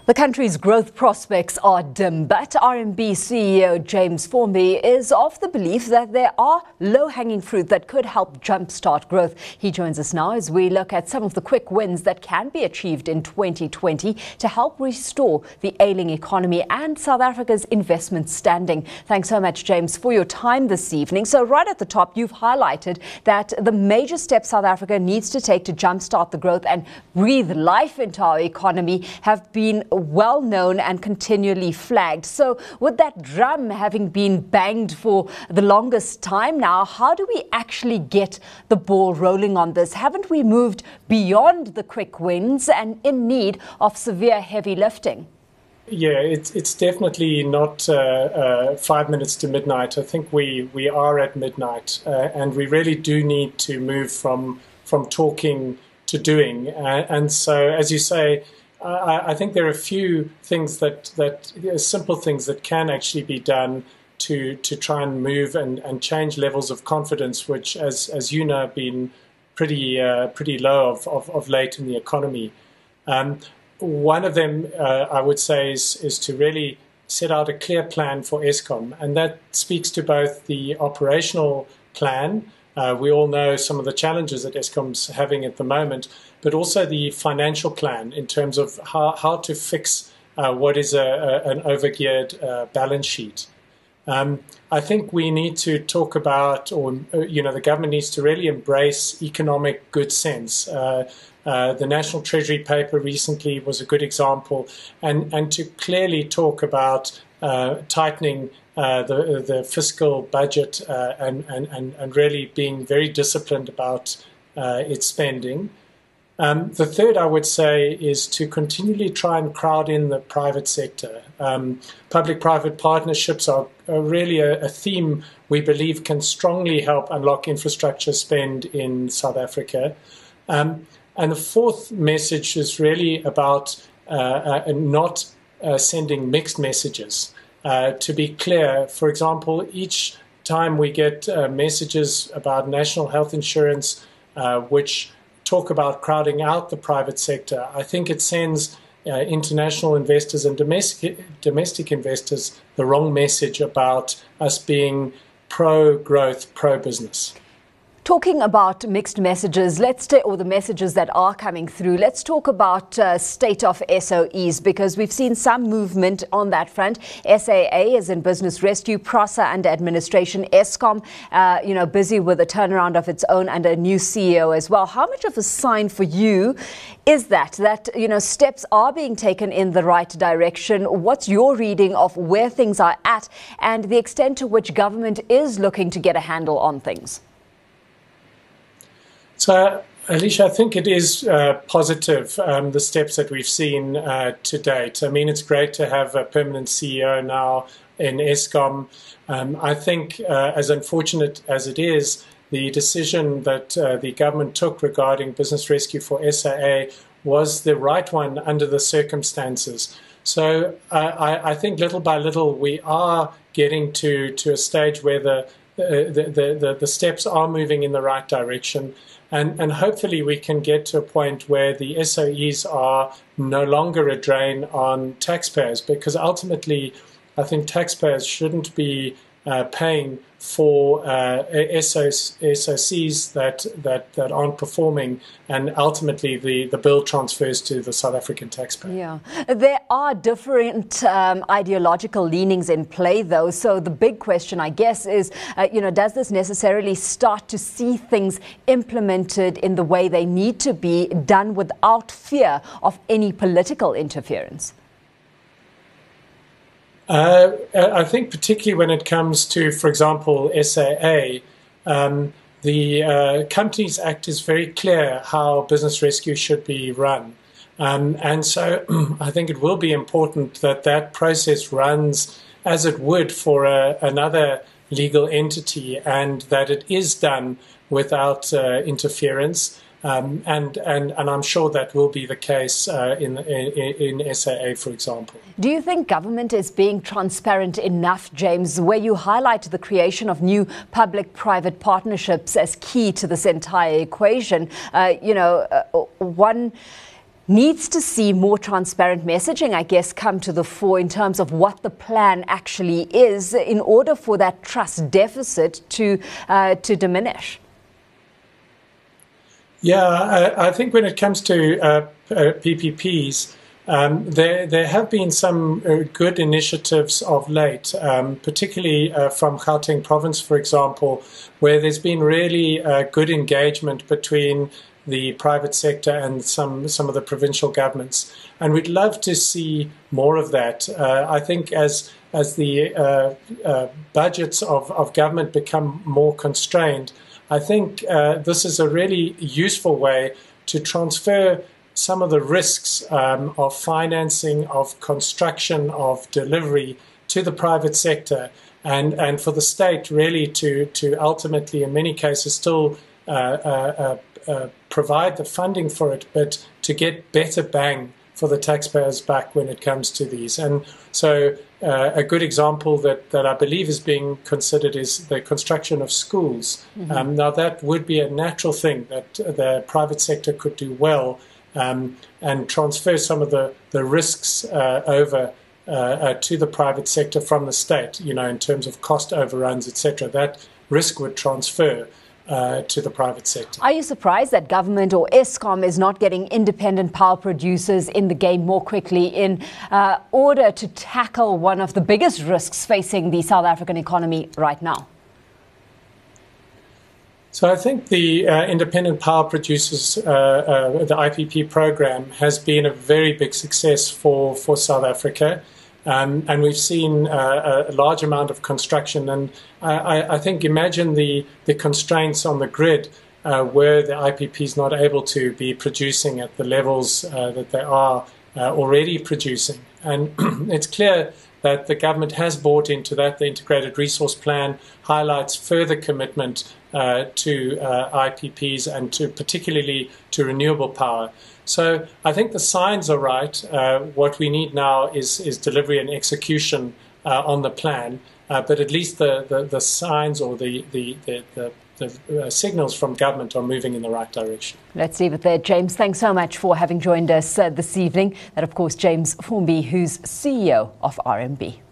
The country's growth prospects are dim, but RMB CEO James Formby is of the belief that there are low-hanging fruit that could help jumpstart growth. He joins us now as we look at some of the quick wins that can be achieved in 2020 to help restore the ailing economy and South Africa's investment standing. Thanks so much, James, for your time this evening. So right at the top, you've highlighted that the major steps South Africa needs to take to jumpstart the growth and breathe life into our economy have been well known and continually flagged. So with that drum having been banged for the longest time now, how do we actually get the ball rolling on this? Haven't we moved beyond the quick wins and in need of severe heavy lifting? Yeah, it's definitely not 5 minutes to midnight. I think we are at midnight, and we really do need to move from talking to doing. And so, as you say, I think there are a few things that simple things that can actually be done to try and move and change levels of confidence, which, as you know, have been pretty low of late in the economy. One of them, I would say, is to really set out a clear plan for Eskom, and that speaks to both the operational plan. We all know some of the challenges that Eskom's having at the moment, but also the financial plan in terms of how to fix what is an overgeared balance sheet. I think we need to talk about, the government needs to really embrace economic good sense. The National Treasury paper recently was a good example, and to clearly talk about tightening the fiscal budget and really being very disciplined about its spending. The third, I would say, is to continually try and crowd in the private sector. Public-private partnerships are really a theme we believe can strongly help unlock infrastructure spend in South Africa. And the fourth message is really about not sending mixed messages. To be clear, for example, each time we get messages about national health insurance, which talk about crowding out the private sector, I think it sends international investors and domestic investors the wrong message about us being pro-growth, pro-business. Talking about mixed messages, or the messages that are coming through, let's talk about state of SOEs, because we've seen some movement on that front. SAA is in business rescue, PRASA under administration, Eskom, busy with a turnaround of its own under a new CEO as well. How much of a sign for you is that steps are being taken in the right direction? What's your reading of where things are at and the extent to which government is looking to get a handle on things? So, Alicia, I think it is positive, the steps that we've seen to date. I mean, it's great to have a permanent CEO now in Eskom. I think, as unfortunate as it is, the decision that the government took regarding business rescue for SAA was the right one under the circumstances. So I think little by little we are getting to a stage where the steps are moving in the right direction. And hopefully we can get to a point where the SOEs are no longer a drain on taxpayers, because ultimately I think taxpayers shouldn't be paying for SOCs that aren't performing, and ultimately the bill transfers to the South African taxpayer. Yeah, there are different ideological leanings in play, though. So the big question, I guess, is, does this necessarily start to see things implemented in the way they need to be done without fear of any political interference? I think particularly when it comes to, for example, SAA, the Companies Act is very clear how business rescue should be run. And so I think it will be important that that process runs as it would for another legal entity, and that it is done without interference. And I'm sure that will be the case in SAA, for example. Do you think government is being transparent enough, James, where you highlight the creation of new public-private partnerships as key to this entire equation? One needs to see more transparent messaging, I guess, come to the fore in terms of what the plan actually is in order for that trust deficit to diminish. Yeah, I think when it comes to PPPs, there have been some good initiatives of late, particularly from Gauteng province, for example, where there's been really good engagement between the private sector and some of the provincial governments. And we'd love to see more of that. I think as the budgets of government become more constrained, I think this is a really useful way to transfer some of the risks of financing, of construction, of delivery to the private sector, and for the state really to ultimately, in many cases, still provide the funding for it, but to get better bang for the taxpayers' buck when it comes to these. And so a good example that I believe is being considered is the construction of schools. Mm-hmm. Now, that would be a natural thing that the private sector could do well and transfer some of the risks over to the private sector from the state, in terms of cost overruns, etc. That risk would transfer to the private sector. Are you surprised that government or Eskom is not getting independent power producers in the game more quickly in order to tackle one of the biggest risks facing the South African economy right now? So I think the independent power producers, the IPP program, has been a very big success for South Africa. And we've seen a large amount of construction. And I think imagine the constraints on the grid where the IPP is not able to be producing at the levels that they are already producing. And it's clear that the government has bought into that. The Integrated Resource Plan highlights further commitment to IPPs and particularly to renewable power. So I think the signs are right. What we need now is delivery and execution on the plan. But at least the signs or the signals from government are moving in the right direction. Let's leave it there. James, thanks so much for having joined us this evening. That, of course, James Formby, who's CEO of RMB.